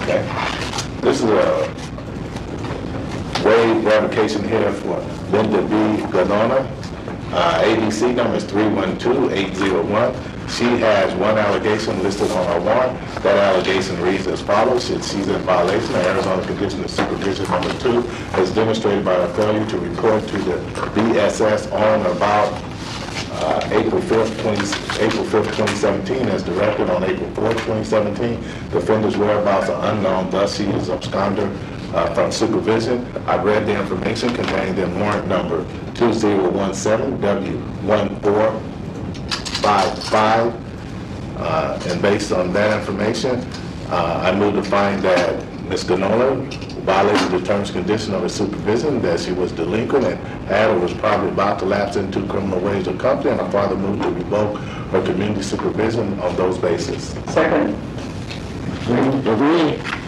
Okay. This is a waive revocation here for Linda B. Ganona. ABC number is 312801. She has one allegation listed on her warrant. That allegation reads as follows. She's in violation of Arizona Condition of Supervision number 2, as demonstrated by her failure to report to the BSS on or about April 5th, 2017, as directed on April 4th, 2017. The offender's whereabouts are unknown, thus she is absconder from supervision. I read the information contained in warrant number 2017-W1455, and based on that information, I move to find that Ms. Ganona violated the terms and conditions of her supervision, that she was delinquent and had or was probably about to lapse into criminal ways or company, and I further move to revoke her community supervision on those bases. Second. Agree.